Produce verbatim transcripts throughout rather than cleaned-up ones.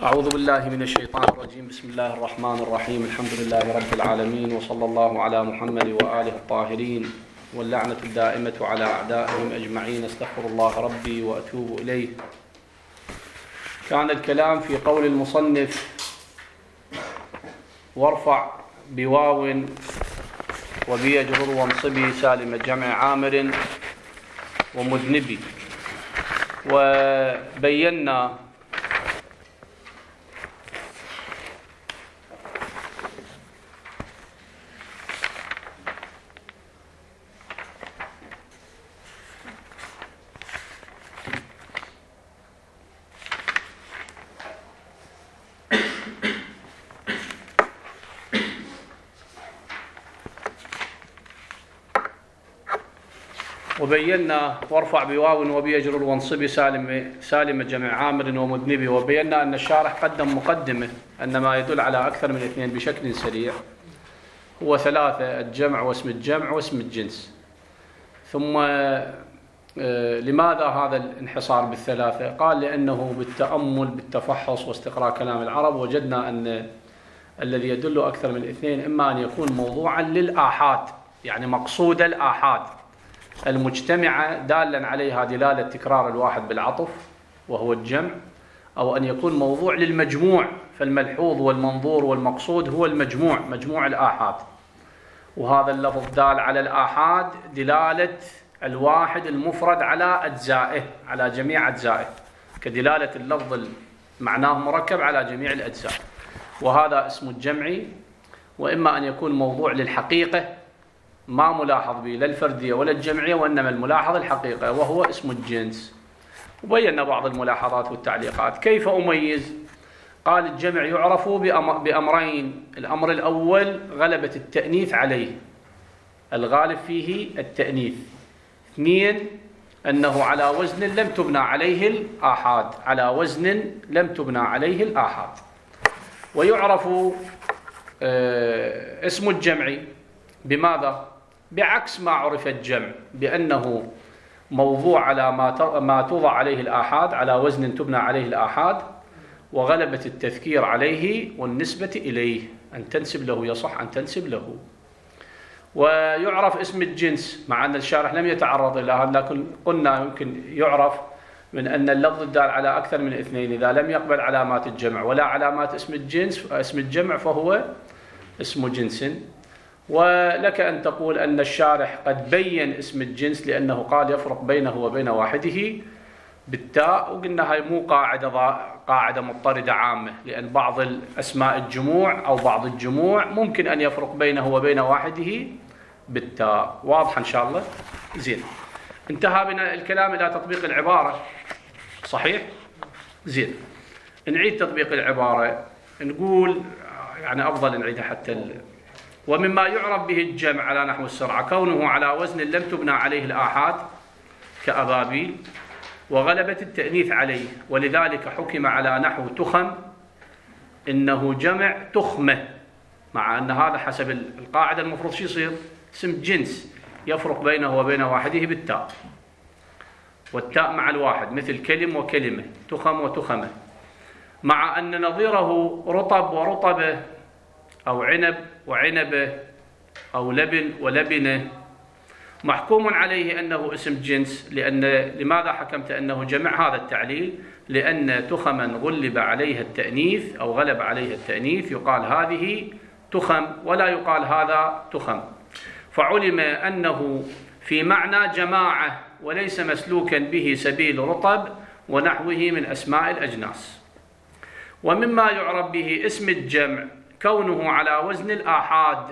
أعوذ بالله من الشيطان الرجيم. بسم الله الرحمن الرحيم. الحمد لله رب العالمين، وصلى الله على محمد وآله الطاهرين، واللعنة الدائمة على أعدائهم أجمعين. استغفر الله ربي وأتوب إليه. كان الكلام في قول المصنف: وارفع بواو وبيجرر وانصبي سالم جمع عامر ومذنبي. وبينا وبينا وارفع بواو وبيجرر وانصبي سالم سالم جمع عامر ومذنبي. وبينا أن الشارح قدم مقدمة أن ما يدل على أكثر من اثنين بشكل سريع هو ثلاثة: الجمع واسم الجمع واسم الجنس. ثم لماذا هذا الانحصار بالثلاثة؟ قال لأنه بالتأمل بالتفحص واستقراء كلام العرب وجدنا أن الذي يدل أكثر من اثنين إما أن يكون موضوعا للآحاد، يعني مقصود الآحاد المجتمعة دالا عليها دلالة تكرار الواحد بالعطف وهو الجمع، أو أن يكون موضوع للمجموع، فالملحوظ والمنظور والمقصود هو المجموع، مجموع الآحاد. وهذا اللفظ دال على الآحاد دلالة الواحد المفرد على أجزائه، على جميع أجزائه، كدلالة اللفظ معناه مركب على جميع الأجزاء. وهذا اسم الجمع. وإما أن يكون موضوع للحقيقة ما ملاحظ به لا الفردية ولا الجمعية، وإنما الملاحظ الحقيقة وهو اسم الجنس. وبينا بعض الملاحظات والتعليقات. كيف أميز؟ قال: الجمع يعرف بأمرين: الأمر الأول غلبة التأنيث عليه، الغالب فيه التأنيث. اثنين، أنه على وزن لم تبنى عليه الآحاد، على وزن لم تبنى عليه الآحاد. ويعرف اسم الجمع بماذا؟ بعكس ما عرف الجمع، بأنه موضوع على ما ما توضع عليه الآحاد، على وزن تبنى عليه الآحاد، وغلبة التذكير عليه والنسبة إليه، أن تنسب له، يصح أن تنسب له. ويعرف اسم الجنس، مع أن الشارح لم يتعرض إلى هذا، لكن قلنا يمكن يعرف من أن اللفظ الدال على أكثر من اثنين إذا لم يقبل علامات الجمع ولا علامات اسم الجنس اسم الجمع فهو اسم جنس. ولك أن تقول أن الشارح قد بين اسم الجنس لأنه قال يفرق بينه وبين واحده بالتاء، وقلنا هاي مو قاعدة قاعدة مضطردة عامة، لأن بعض الأسماء الجموع أو بعض الجموع ممكن أن يفرق بينه وبين واحده بالتاء. واضح إن شاء الله؟ زين. انتهى بنا الكلام إلى تطبيق العبارة، صحيح؟ زين. نعيد تطبيق العبارة. نقول يعني أفضل نعيدها حتى ال... ومما يعرف به الجمع على نحو السرعة كونه على وزن لم تبنى عليه الآحاد كأبابيل، وغلبة التأنيث عليه، ولذلك حكم على نحو تخم إنه جمع تخمة، مع أن هذا حسب القاعدة المفروض شو يصير؟ اسم جنس يفرق بينه وبين واحده بالتاء، والتاء مع الواحد، مثل كلم وكلمة، تخم وتخمة. مع أن نظيره رطب ورطبة، أو عنب وعنبة، أو لبن ولبنة، محكوم عليه أنه اسم جنس. لأن لماذا حكمت أنه جمع؟ هذا التعليل: لأن تخما غلب عليها التأنيث أو غلب عليها التأنيث يقال هذه تخم ولا يقال هذا تخم، فعلم أنه في معنى جماعة وليس مسلوكا به سبيل رطب ونحوه من أسماء الأجناس. ومما يعرف به اسم الجمع كونه على وزن الآحاد،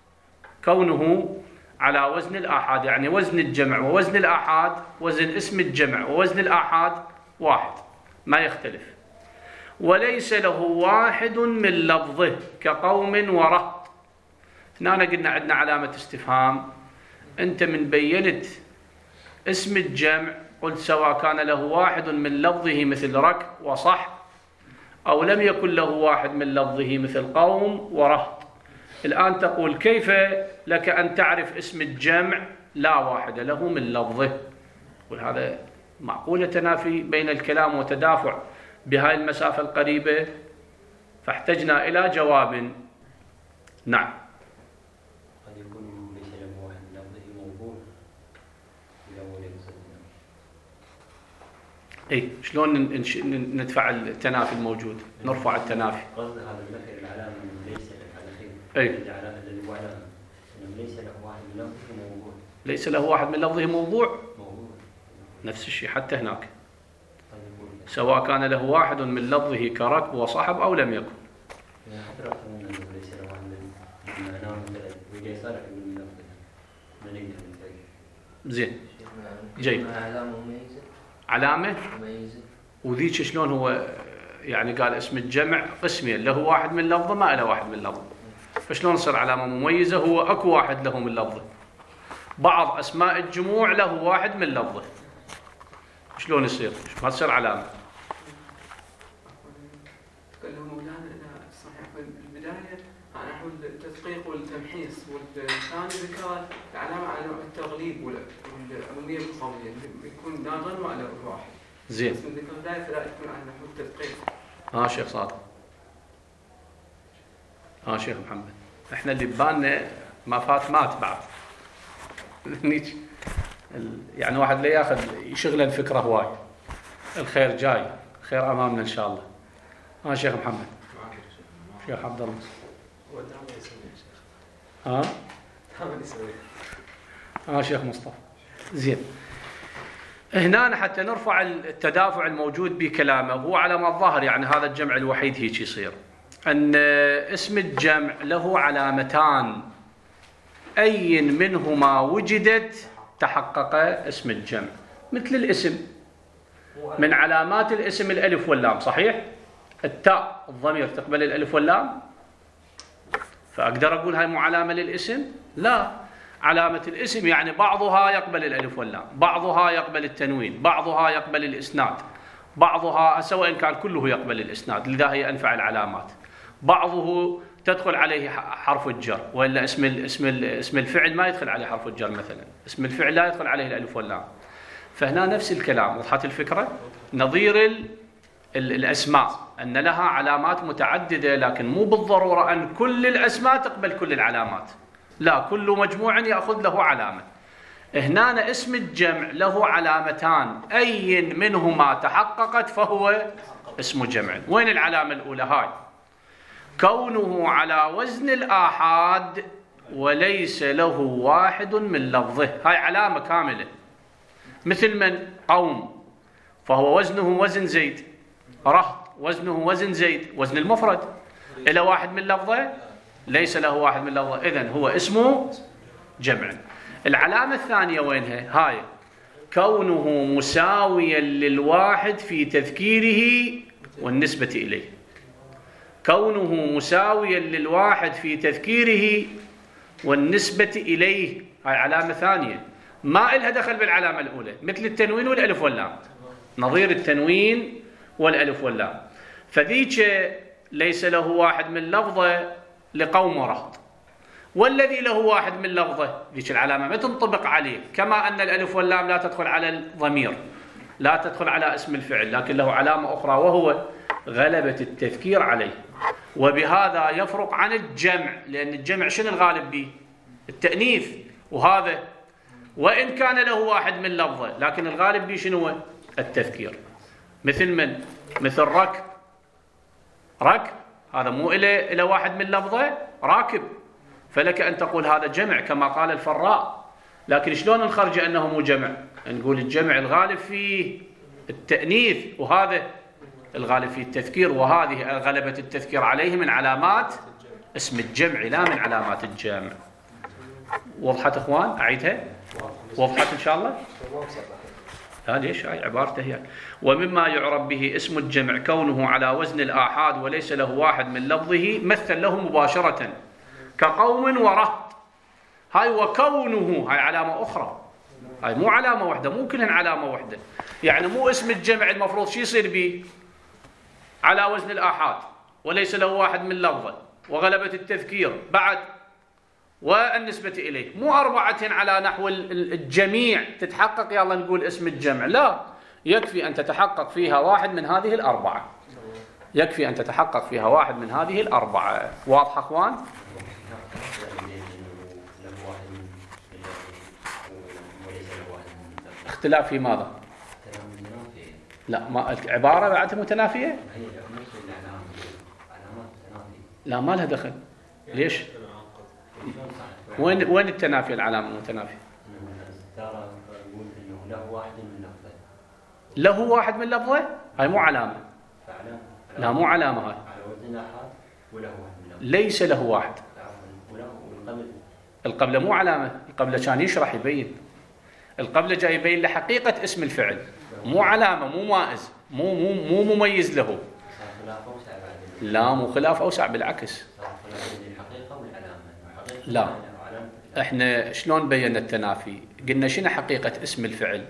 كونه على وزن الآحاد، يعني وزن الجمع ووزن الآحاد، وزن اسم الجمع ووزن الآحاد واحد ما يختلف، وليس له واحد من لفظه كقوم ورهط. هنا قلنا عندنا علامة استفهام. أنت من بينت اسم الجمع قلت سواء كان له واحد من لفظه مثل رك وصح، أو لم يكن له واحد من لفظه مثل قوم ورهط. الآن تقول كيف لك أن تعرف اسم الجمع لا واحد له من لفظه؟ وهذا معقولة تنافي بين الكلام وتدافع بهاي المسافة القريبة، فاحتجنا إلى جواب. نعم. قد يكون ليس له واحد من لفظه موضوع في أول الصدر. إيه، شلون ندفع التنافي الموجود؟ نرفع التنافي. قصد هذا الذكر العلامة ليس له على خير. إيه. العلامة الذي هو علامة. إنه ليس له واحد من لفظه موضوع. ليس له واحد من لفظه موضوع. موضوع. نفس الشيء حتى هناك. سواء كان له واحد من لفظه كركب وصحب أو لم يكن. حتى لو قلنا إنه ليس له واحد من معناه مثلا وجاي صالح من لفظه. من أين زين. جيد. علامة مميزة. علامة مميزة. وذيك شلون هو يعني قال اسم الجمع قسمين، له واحد من لفظه ما له واحد من لفظه، فشلون تصير علامة مميزة؟ هو أكو واحد له من لفظه. بعض أسماء الجموع له واحد من لفظه، شلون يصير؟ ما تصير علامة. تكلم مولانا إلى صحيح البداية نحو التدقيق والتمحيص، والثاني ذكر العلامة على نوع التغليب والعمومية القولية يكون ناظر وعلى الواحد. زين. اسم ذكر البداية فلا يكون على نحو التدقيق. ها شيخ صادق. ها شيخ محمد. احنا اللي ببالنا ما فات مات بعد. يعني واحد لا ياخذ يشغل الفكرة هواي. الخير جاي، الخير أمامنا إن شاء الله. ها شيخ محمد. شيخ عبد الله. هو دائما يسوي يا شيخ. ها؟ دائما يسوي. ها شيخ مصطفى. زين. هنا حتى نرفع التدافع الموجود بكلامه، هو على ما الظاهر يعني هذا الجمع الوحيد هيك يصير. أن اسم الجمع له علامتان، أي منهما وجدت تحقق اسم الجمع. مثل الاسم، من علامات الاسم الألف واللام، صحيح؟ التاء الضمير تقبل الألف واللام، فأقدر أقول هاي مو علامة للاسم؟ لا، علامة الاسم يعني بعضها يقبل الألف واللام، بعضها يقبل التنوين، بعضها يقبل الإسناد، بعضها سواء كان كله يقبل الإسناد، لذا هي أنفع العلامات. بعضه تدخل عليه حرف الجر، وإلا اسم اسم اسم الفعل ما يدخل عليه حرف الجر مثلا، اسم الفعل لا يدخل عليه الألف واللام. فهنا نفس الكلام، وضحت الفكرة؟ نظير ال ال الأسماء أن لها علامات متعددة، لكن مو بالضرورة أن كل الأسماء تقبل كل العلامات، لا، كل مجموع يأخذ له علامة. هنا اسم الجمع له علامتان، أي منهما تحققت فهو اسم جمع. وين العلامة الأولى؟ هاي كونه على وزن الآحاد وليس له واحد من لفظه، هاي علامة كاملة. مثل من؟ قوم، فهو وزنه وزن زيد. رهط وزنه وزن زيد، وزن المفرد. إلى واحد من لفظه؟ ليس له واحد من لفظه، إذن هو اسمه جمع. العلامة الثانية وينها؟ هاي كونه مساويا للواحد في تذكيره والنسبة إليه. كونه مساويا للواحد في تذكيره والنسبة إليه، هاي علامة ثانية ما إلها دخل بالعلامة الأولى، مثل التنوين والألف واللام، نظير التنوين والألف واللام. فذيك ليس له واحد من لفظه لقوم ورهط، والذي له واحد من لفظه ذيك العلامة ما تنطبق عليه، كما أن الألف واللام لا تدخل على الضمير، لا تدخل على اسم الفعل، لكن له علامة أخرى وهو غلبة التذكير عليه. وبهذا يفرق عن الجمع، لأن الجمع شنو الغالب به؟ التأنيث، وهذا وإن كان له واحد من لفظه لكن الغالب به شنو؟ التذكير. مثل من؟ مثل ركب. ركب هذا مو إلى إلى واحد من لفظه، راكب، فلك أن تقول هذا جمع كما قال الفراء. لكن شلون نخرج أنه مو جمع؟ نقول الجمع الغالب فيه التأنيث، وهذا الغالب فيه التذكير، وهذه غلبة التذكير عليه من علامات اسم الجمع لا من علامات الجمع. وضحت اخوان؟ اعيدها؟ وضحت ان شاء الله؟ لا ليش؟ هاي عبارته هي. ومما يعرف به اسم الجمع كونه على وزن الآحاد وليس له واحد من لفظه، مثل له مباشرة كقوم ورهط. هاي وكونه هاي علامة أخرى، هاي مو علامة واحدة، مو كلهن علامة واحدة. يعني مو اسم الجمع المفروض شو يصير به؟ على وزن الآحاد وليس له واحد من لفظه وغلبة التذكير بعد والنسبة إليه، مو أربعة على نحو الجميع تتحقق يلا نقول اسم الجمع، لا، يكفي أن تتحقق فيها واحد من هذه الأربعة، يكفي أن تتحقق فيها واحد من هذه الأربعة. واضح أخوان؟ اختلاف في ماذا؟ لا، ما عبارة بعدها متنافية؟ لا، ما لها دخل. ليش؟ وين وين التنافي العلامة المتنافية؟ له واحد من لفظه؟ هاي مو علامة. لا، مو علامة هاي. ليس له واحد. القبلة مو علامة، القبلة كان يشرح يبين. القبلة جاي يبين لحقيقة اسم الفعل، مو علامة، مو مائز، مو مو مو مميز له. لا، مو خلاف أوسع، بالعكس. لا، احنا شلون بينا التنافي؟ قلنا شنو حقيقة اسم الفعل؟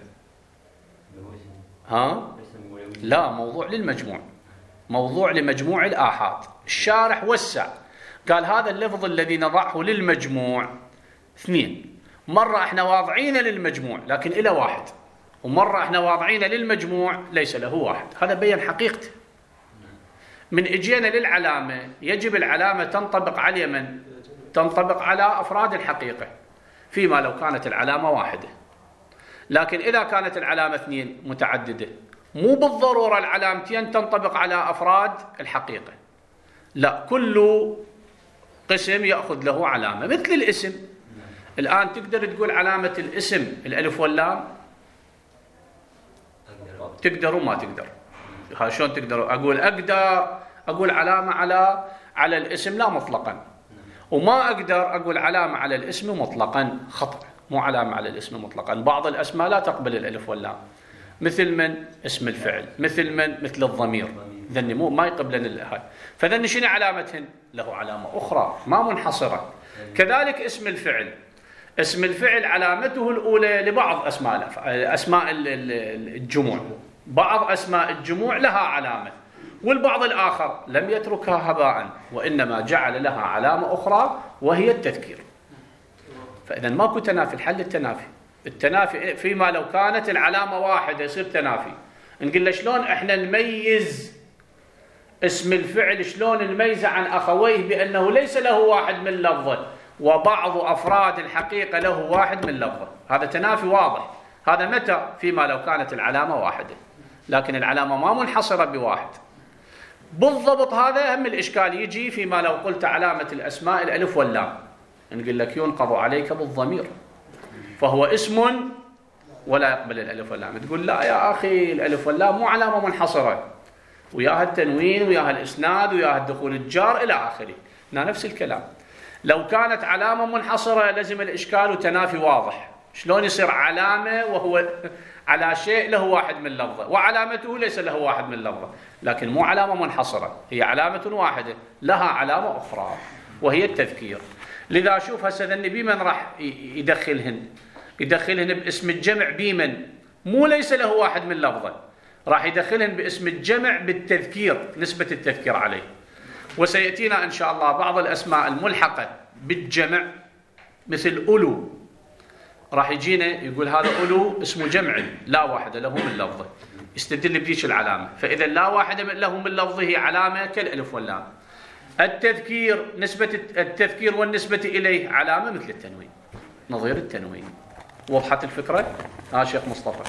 ها؟ لا، موضوع للمجموع، موضوع لمجموع الآحاد. الشارح وسع، قال هذا اللفظ الذي نضعه للمجموع اثنين، مرة احنا واضعين للمجموع لكن إلى واحد، ومرة احنا واضعين للمجموع ليس له واحد. هذا بين حقيقته. من اجينا للعلامة، يجب العلامة تنطبق على من؟ تنطبق على أفراد الحقيقة، فيما لو كانت العلامة واحدة. لكن إذا كانت العلامة اثنين متعددة، مو بالضرورة العلامتين تنطبق على أفراد الحقيقة، لا، كل قسم يأخذ له علامة. مثل الاسم، الآن تقدر تقول علامة الاسم الألف واللام؟ تقدر وما تقدر. ها شلون تقدر؟ أقول أقدر أقول علامة على على الاسم لا مطلقا، وما أقدر أقول علامة على الاسم مطلقا. خطأ، مو علامة على الاسم مطلقا. بعض الأسماء لا تقبل الألف واللام، مثل من؟ اسم الفعل. مثل من؟ مثل الضمير. ذني مو ما يقبلن الهاي، فذني شنو علامتهن؟ له علامة أخرى ما منحصرة. كذلك اسم الفعل، اسم الفعل علامته الأولى لبعض أسماء أسماء الجموع، بعض أسماء الجموع لها علامة، والبعض الآخر لم يتركها هباء، وإنما جعل لها علامة أخرى وهي التذكير. فإذا ماكو تنافي. الحل التنافي. التنافي فيما لو كانت العلامة واحدة يصير تنافي. نقول له شلون احنا نميز اسم الفعل، شلون نميزه عن أخويه بأنه ليس له واحد من لفظه وبعض أفراد الحقيقة له واحد من لفظه. هذا تنافي واضح. هذا متى؟ فيما لو كانت العلامة واحدة، لكن العلامة ما منحصرة بواحد. بالضبط هذا هم الإشكال يجي فيما لو قلت علامة الأسماء الألف واللام، نقول لك ينقض عليك بالضمير، فهو اسم ولا يقبل الألف واللام. تقول لا يا أخي، الألف واللام مو علامة منحصرة، وياها التنوين وياها الإسناد وياها الدخول الجار إلى آخره. هنا نفس الكلام. لو كانت علامة منحصرة لازم الإشكال وتنافي واضح. شلون يصير علامة وهو على شيء له واحد من لفظه، وعلامته ليس له واحد من لفظه، لكن مو علامة منحصرة، هي علامة واحدة لها علامة أخرى وهي التذكير. لذا شوف هسه ذني بمن راح يدخلهن؟ يدخلهن باسم الجمع بمن؟ مو ليس له واحد من لفظه، راح يدخلهن باسم الجمع بالتذكير، نسبة التذكير عليه. وسيأتينا إن شاء الله بعض الأسماء الملحقة بالجمع مثل أولو، راح يجينا يقول هذا أولو اسمه جمع لا واحد له من لفظه، يستدل بديش العلامة. فإذا لا واحد له من لفظه علامة كالألف واللام. التذكير، نسبة التذكير والنسبة إليه علامة مثل التنوين، نظير التنوين. وضحت الفكرة؟ ها شيخ مصطفى.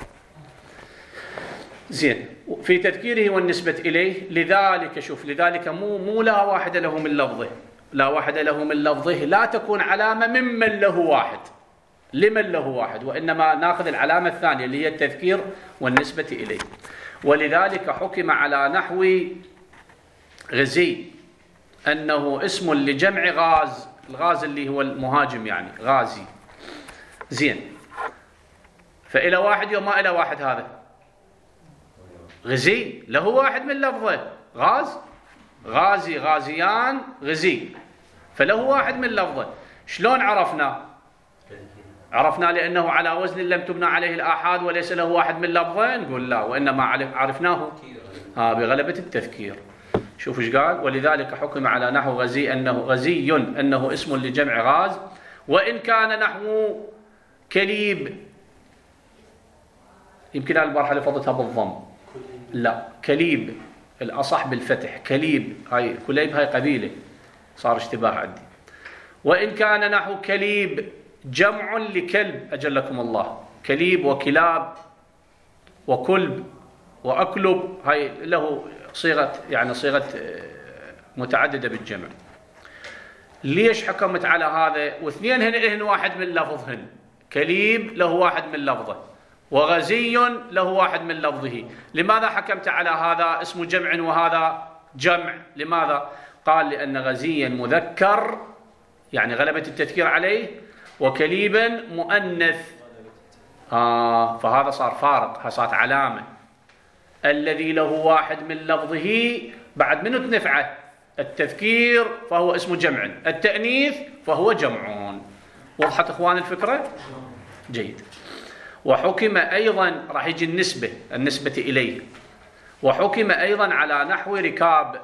زين. في تذكيره والنسبة إليه، لذلك شوف، لذلك مو مو لا واحد له من لفظه، لا واحد له من لفظه لا تكون علامة ممن له واحد، لمن له واحد، وإنما ناخذ العلامة الثانية اللي هي التذكير والنسبة إليه. ولذلك حكم على نحو غزي أنه اسم لجمع غاز، الغاز اللي هو المهاجم يعني غازي. زين. فإلى واحد يوم ما إلى واحد هذا غزي له واحد من لفظه، غاز غازي غازيان غزي، فله واحد من لفظه. شلون عرفنا؟ عرفنا لأنه على وزن لم تبنى عليه الآحاد وليس له واحد من لفظه؟ نقول لا، وإنما عرفناه ها بغلبة التذكير. شوف ايش قال؟ ولذلك حكم على نحو غزي أنه غزي أنه اسم لجمع غاز، وإن كان نحو كليب يمكن أنا البارحة لفظتها بالضم، لا كليب الأصح بالفتح، كليب، هاي كليب هاي قبيلة، صار اشتباه عندي. وإن كان نحو كليب جمع لكلب أجلكم الله، كليب وكلاب وكلب وأكلب، هاي له صيغة يعني صيغة متعددة بالجمع. ليش حكمت على هذا؟ واثنين هن لهن واحد من لفظهن، كليب له واحد من لفظه وغزي له واحد من لفظه. لماذا حكمت على هذا اسم جمع وهذا جمع؟ لماذا؟ قال لأن غزيا مذكر يعني غلبة التذكير عليه، وكليبا مؤنث، آه فهذا صار فارق، صارت علامة. الذي له واحد من لفظه بعد منه تنفعه، التذكير فهو اسم جمع، التأنيث فهو جمعون. وضحت إخوان الفكرة؟ جيد. وحكم أيضا، راح يجي النسبة النسبة إليه، وحكم أيضا على نحو ركاب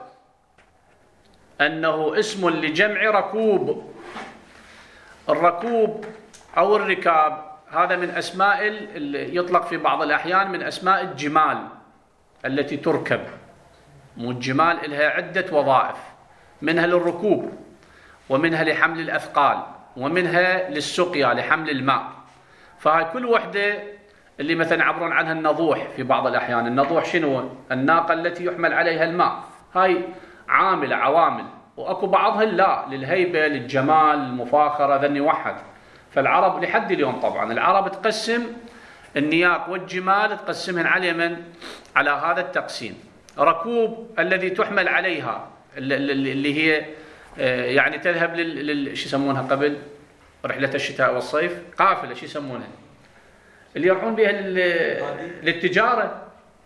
أنه اسم لجمع ركوب. الركوب أو الركاب هذا من أسماء يطلق في بعض الأحيان من أسماء الجمال التي تركب. مو الجمال لها عدة وظائف، منها للركوب، ومنها لحمل الأثقال، ومنها للسقيا لحمل الماء. فهاي كل وحدة اللي مثلا يعبرون عنها النضوح في بعض الأحيان. النضوح شنو؟ الناقة التي يحمل عليها الماء، هاي عاملة عوامل. وأكو بعضها لا، للهيبة للجمال المفاخرة، ذني وحد. فالعرب لحد اليوم طبعا العرب تقسم النياق والجمال تقسمهن على من؟ على هذا التقسيم. ركوب الذي تحمل عليها اللي هي يعني تذهب لل شو يسمونها قبل رحلة الشتاء والصيف، قافلة شو يسمونها اللي يروحون بها للتجارة،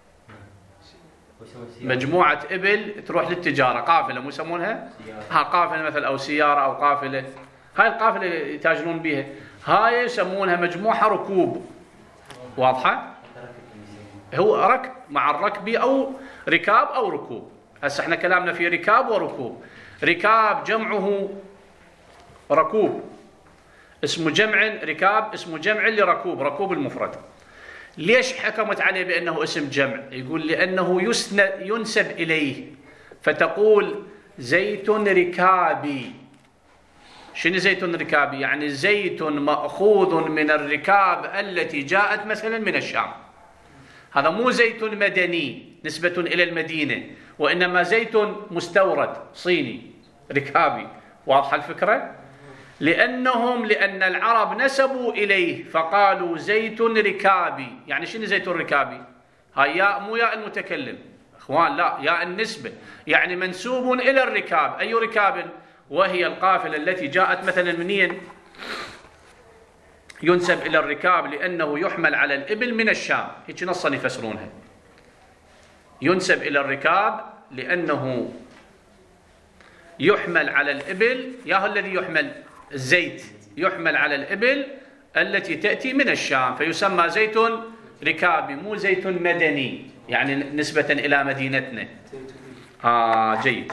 مجموعة إبل تروح للتجارة، قافلة مو يسمونها؟ ها قافلة مثل أو سيارة أو قافلة، هاي القافلة يتاجرون بها، هاي يسمونها مجموعة ركوب. واضحة؟ هو ركب مع الركب أو ركاب أو ركوب. هسه احنا كلامنا في ركاب وركوب. ركاب جمعه ركوب، اسم جمع ركاب، اسم جمع لركوب، ركوب المفرد. ليش حكمت عليه بأنه اسم جمع؟ يقول لأنه ينسب إليه، فتقول زيت ركابي. شنو زيت ركابي؟ يعني زيت مأخوذ من الركاب التي جاءت مثلا من الشام. هذا مو زيت مدني نسبة إلى المدينة، وإنما زيت مستورد صيني ركابي. واضحة الفكرة؟ لأنهم لأن العرب نسبوا إليه فقالوا زيت ركابي. يعني شنو زيت ركابي؟ هاي ياء مو ياء المتكلم إخوان، لا ياء النسبة، يعني منسوب إلى الركاب. أي ركاب؟ وهي القافلة التي جاءت مثلا منين؟ ينسب إلى الركاب لأنه يحمل على الإبل من الشام، هيك نصا يفسرونها. ينسب إلى الركاب لأنه يحمل على الإبل، ياهو الذي يحمل الزيت يحمل على الإبل التي تأتي من الشام، فيسمى زيت ركابي مو زيت مدني، يعني نسبة إلى مدينتنا. آه جيد.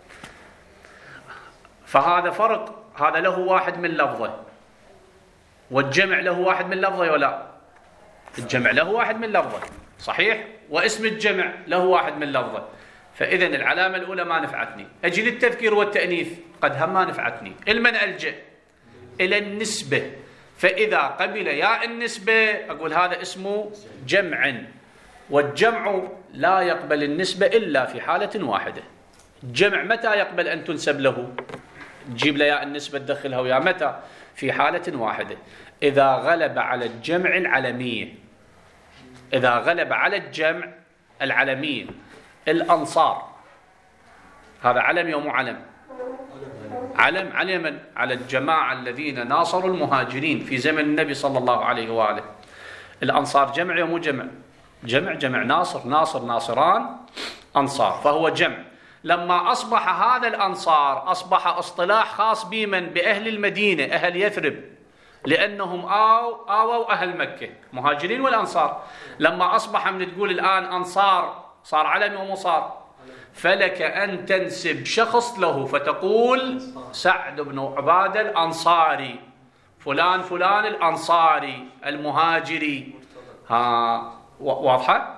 فهذا فرق، هذا له واحد من لفظه، والجمع له واحد من لفظه ولا؟ الجمع له واحد من لفظه صحيح، واسم الجمع له واحد من لفظه. فإذا العلامة الأولى ما نفعتني، أجي للتذكير والتأنيث قد هم ما نفعتني. المن ألجأ إلى النسبة، فإذا قبل ياء النسبة أقول هذا اسمه جمع، والجمع لا يقبل النسبة إلا في حالة واحدة. الجمع متى يقبل أن تنسب له؟ تجيب له ياء النسبة تدخلها ويا متى؟ في حالة واحدة، إذا غلب على الجمع العلمية. إذا غلب على الجمع العلمية. الأنصار هذا علم يوم علم؟ علم. على من؟ على الجماعة الذين ناصروا المهاجرين في زمن النبي صلى الله عليه وآله. الأنصار جمع يوم جمع؟ جمع جمع ناصر، ناصر ناصران أنصار، فهو جمع. لما أصبح هذا الأنصار أصبح اصطلاح خاص بمن؟ بأهل المدينة، أهل يثرب، لأنهم آو آووا أهل مكة، مهاجرين والأنصار. لما أصبح من تقول الآن أنصار صار علم ومصار، فلك أن تنسب شخص له فتقول سعد بن عبادة الأنصاري، فلان فلان الأنصاري المهاجري. ها واضحة؟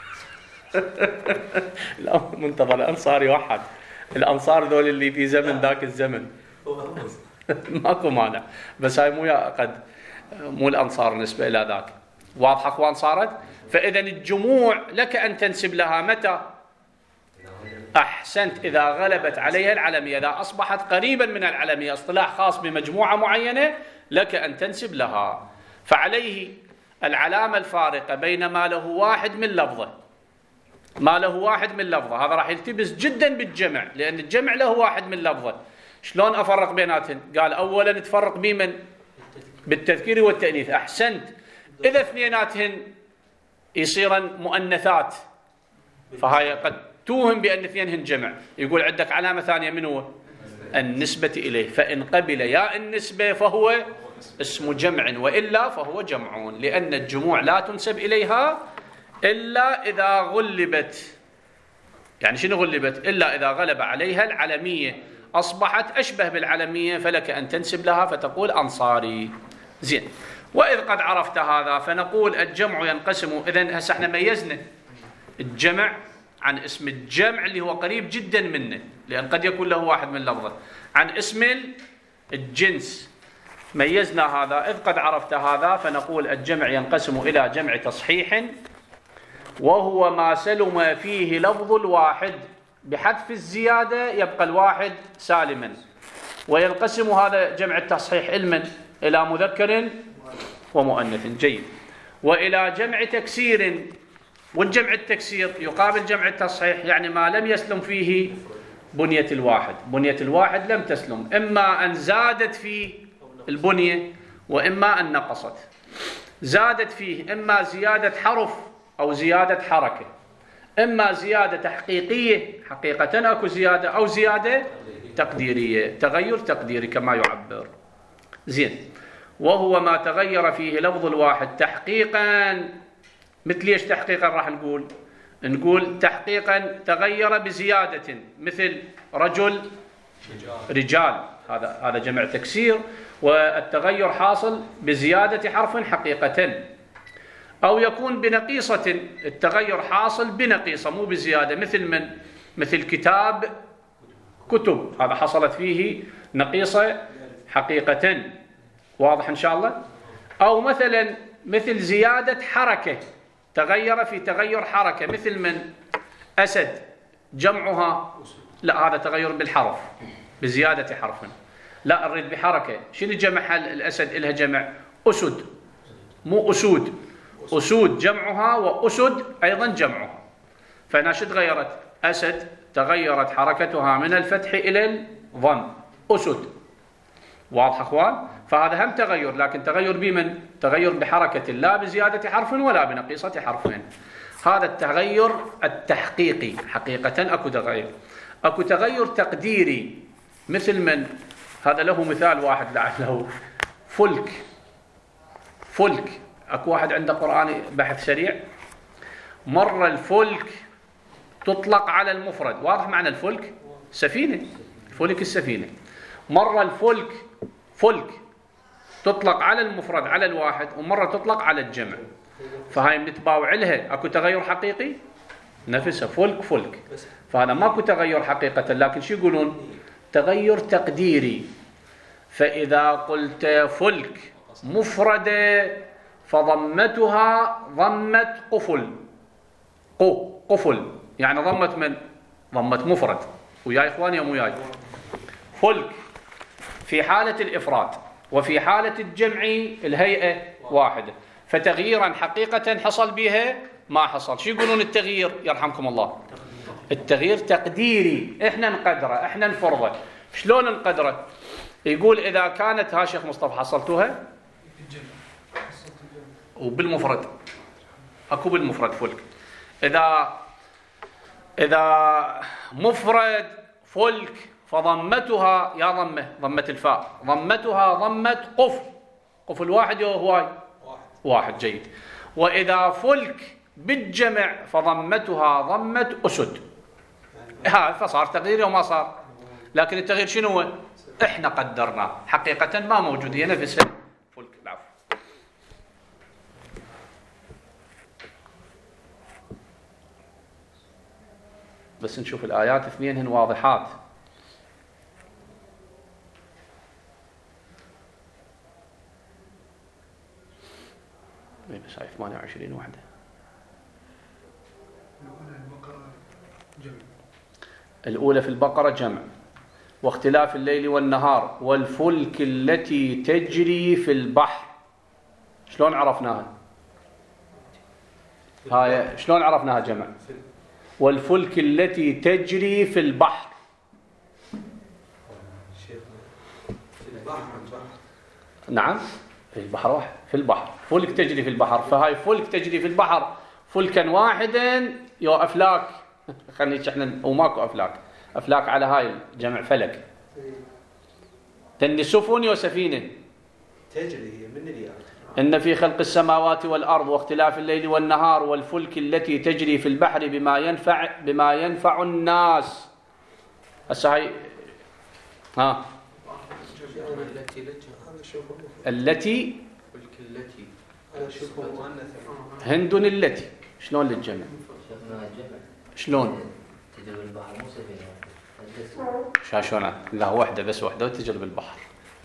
منتظر الأنصار يوحد، الأنصار ذول اللي في زمن ذاك الزمن ماكو مانع، بس هاي مو قد مو الأنصار نسبة إلى ذاك. واضحة أخوان صارت؟ فإذا الجموع لك أن تنسب لها متى؟ أحسنت، إذا غلبت عليها العلمية، إذا أصبحت قريبا من العلمية، اصطلاح خاص بمجموعة معينة لك أن تنسب لها. فعليه العلامة الفارقة بين ما له واحد من لفظة، ما له واحد من لفظة، هذا راح يلتبس جدا بالجمع، لأن الجمع له واحد من لفظة. شلون أفرق بيناتهم؟ قال أولا تفرق بمن؟ بالتذكير والتأنيث. أحسنت، إذا اثنيناتهن يصيرن مؤنثات فهاي قد توهم بأن اثنينهن جمع، يقول عندك علامة ثانية من هو؟ النسبة إليه، فإن قبل يا النسبة فهو اسم جمع، وإلا فهو جمعون، لأن الجموع لا تنسب إليها إلا إذا غلبت. يعني شنو غلبت؟ إلا إذا غلب عليها العلمية، أصبحت أشبه بالعلمية، فلك أن تنسب لها فتقول أنصاري. زين، وإذ قد عرفت هذا فنقول الجمع ينقسم. إذن هسه احنا ميزنا الجمع عن اسم الجمع اللي هو قريب جدا منه، لأن قد يكون له واحد من لفظه، عن اسم الجنس. ميزنا هذا. إذ قد عرفت هذا فنقول الجمع ينقسم إلى جمع تصحيح، وهو ما سلم فيه لفظ الواحد، بحذف الزيادة يبقى الواحد سالما. وينقسم هذا جمع التصحيح علما إلى مذكر ومؤنث. جيد. وإلى جمع تكسير، والجمع التكسير يقابل جمع التصحيح، يعني ما لم يسلم فيه بنية الواحد. بنية الواحد لم تسلم، إما أن زادت فيه البنية وإما أن نقصت. زادت فيه إما زيادة حرف أو زيادة حركة، إما زيادة تحقيقية حقيقة أكو زيادة، أو زيادة تقديرية تغير تقديري كما يعبر. زين. وهو ما تغير فيه لفظ الواحد تحقيقا. مثل ايش تحقيقا؟ راح نقول نقول تحقيقا تغير بزيادة، مثل رجل رجال، هذا هذا جمع تكسير، والتغير حاصل بزيادة حرف حقيقة. أو يكون بنقيصة، التغير حاصل بنقيصة مو بزيادة، مثل من؟ مثل كتاب كتب، هذا حصلت فيه نقيصة حقيقة. واضح إن شاء الله؟ أو مثلا مثل زيادة حركة، تغير في تغير حركة، مثل من؟ أسد جمعها، لا هذا تغير بالحرف بزيادة حرف، لا نريد بحركة. شنو جمع الأسد؟ إلها جمع أسد مو أسود، أسود جمعها وأسد أيضا جمعها. فهنا شو تغيرت؟ أسد تغيرت حركتها من الفتح إلى الضم، أسد. واضح أخوان؟ فهذا هم تغير، لكن تغير بمن؟ تغير بحركة، لا بزيادة حرف ولا بنقيصة حرفين. هذا التغير التحقيقي حقيقة. أكو تغير أكو تغير تقديري، مثل من؟ هذا له مثال واحد لعله، فلك. فلك أكو واحد عنده قرآني بحث سريع، مرة الفلك تطلق على المفرد. واضح معنى الفلك؟ سفينة، فلك السفينة. مرة الفلك فلك تطلق على المفرد على الواحد، ومرة تطلق على الجمع، فهاي متباوع لها. أكو تغير حقيقي نفسها فلك فلك، فهذا ماكو تغير حقيقة، لكن شو يقولون؟ تغير تقديري. فإذا قلت فلك مفردة فضمتها ضمة قفل، قو قفل يعني ضمة من؟ ضمة مفرد. وياي إخواني يوم وياي؟ فلك في حالة الإفراد، وفي حالة الجمع الهيئة واحدة، فتغييرا حقيقة حصل بها ما حصل. شو يقولون التغيير يرحمكم الله؟ التغيير تقديري، احنا نقدره، احنا نفرضه. شلون نقدره؟ يقول إذا كانت، ها شيخ مصطفى حصلتوها؟ وبالمفرد أكو بالمفرد فلك. إذا إذا مفرد فلك فضمتها يا ضمة ضمة الفاء، ضمتها ضمة قفل، قفل واحد هواي واحد. جيد. وإذا فلك بالجمع فضمتها ضمة أسد، ها فصار تغيير وما صار. لكن التغيير شنو هو؟ احنا قدرناه، حقيقة ما موجود، هي نفسها فلك. العفو. بس نشوف الآيات اثنينهن واضحات. بس هاي ثمانية وعشرين وحدة. الأولى في البقرة جمع، واختلاف الليل والنهار، والفلك التي تجري في البحر. شلون عرفناها؟ هاي شلون عرفناها جمع؟ والفلك التي تجري في البحر. نعم في البحر واحد، في البحر فلك تجري في البحر، فهاي فلك تجري في البحر فلكا واحدا يو أفلاك. خلينا احنا وماكو أفلاك، أفلاك على هاي جمع فلك. تني سفن يو سفينة تجري هي من الياء. إن في خلق السماوات والأرض واختلاف الليل والنهار والفلك التي تجري في البحر بما ينفع بما ينفع الناس. هسه هاي ها التي التي التي انا اشوفها مؤنثه. هند التي شلون للجمع؟ شلون؟ تجري بالبحر مو سفينة. شاشونه لا وحده بس وحده وتجري بالبحر.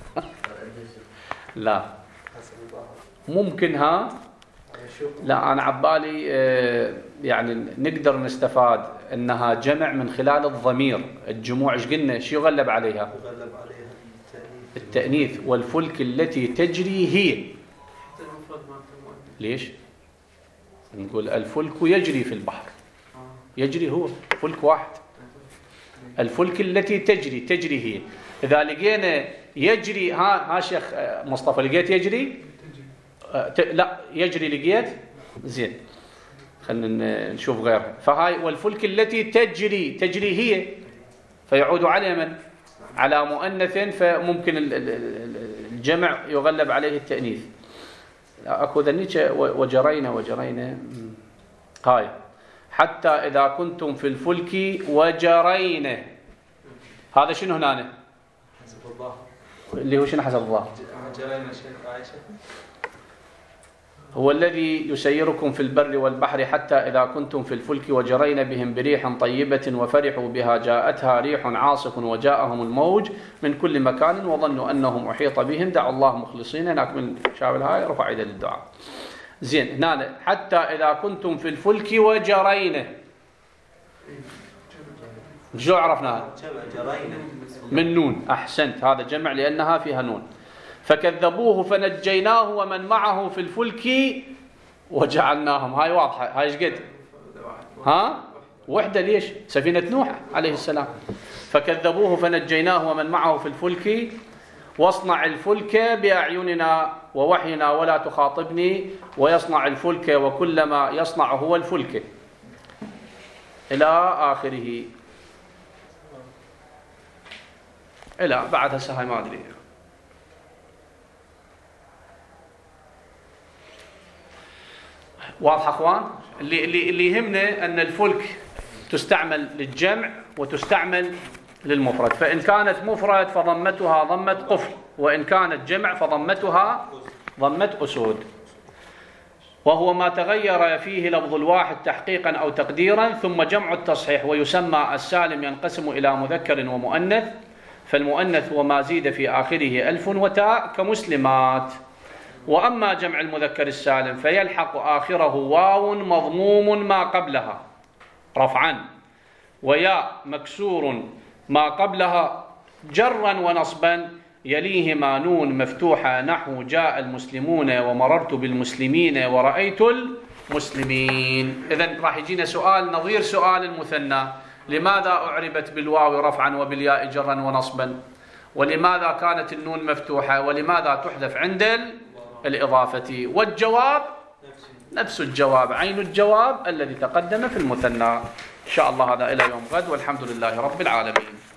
لا ممكن ها. لا أنا عبالي يعني نقدر نستفاد أنها جمع من خلال الضمير. الجموع إيش قلنا شو يغلب عليها؟ يغلب عليها التأنيث. والفلك التي تجري هي. ليش؟ نقول الفلك يجري في البحر. يجري هو فلك واحد. الفلك التي تجري تجري هي. إذا لقينا يجري ها ها شيخ مصطفى لقيت يجري؟ أه لا يجري لقيت؟ زين خلينا نشوف غيرها. فهاي والفلك التي تجري تجري هي فيعود على من؟ على مؤنث، فممكن الجمع يغلب عليه التأنيث. أكو ذنيك وجرينا وجرينا هاي حتى إذا كنتم في الفلك وجرينا. هذا شنو هنا؟ حسب الله اللي هو شنو حسب الله؟ جرينا شيخ عائشة. هو الذي يسيركم في البر والبحر حتى إذا كنتم في الفلك وجرين بهم بريح طيبة وفرحوا بها جاءتها ريح عاصف وجاءهم الموج من كل مكان وظنوا أنهم أحيط بهم دعوا الله مخلصين. هناك من شاول هاي رفع يده للدعاء. زين هنا حتى إذا كنتم في الفلك وجرين. شو عرفناها؟ من نون. أحسنت هذا جمع لأنها فيها نون. فكذبوه فنجيناه ومن معه في الفلك وجعلناهم. هاي واضحة. هاي ايش قد؟ ها وحدة. ليش؟ سفينة نوح عليه السلام. فكذبوه فنجيناه ومن معه في الفلك واصنع الفلك بأعيننا ووحينا ولا تخاطبني ويصنع الفلك وكلما يصنع هو الفلك إلى آخره. إلى بعد هسه هاي ما أدري. واضح اخوان؟ اللي اللي اللي يهمنا ان الفلك تستعمل للجمع وتستعمل للمفرد. فان كانت مفرد فضمتها ضمه قفل، وان كانت جمع فضمتها ضمه اسود. وهو ما تغير فيه لفظ الواحد تحقيقا او تقديرا ثم جمع التصحيح. ويسمى السالم ينقسم الى مذكر ومؤنث، فالمؤنث وما زيد في اخره الف وتاء كمسلمات. وأما جمع المذكر السالم فيلحق آخره واو مضموم ما قبلها رفعا وياء مكسور ما قبلها جرا ونصبا يليهما نون مفتوحة نحو جاء المسلمون ومررت بالمسلمين ورأيت المسلمين. إذن راح يجينا سؤال نظير سؤال المثنى. لماذا أعربت بالواو رفعا وبالياء جرا ونصبا؟ ولماذا كانت النون مفتوحة؟ ولماذا تحذف عند الإضافة؟ والجواب نفس الجواب، عين الجواب الذي تقدم في المثنى. إن شاء الله هذا إلى يوم غد، والحمد لله رب العالمين.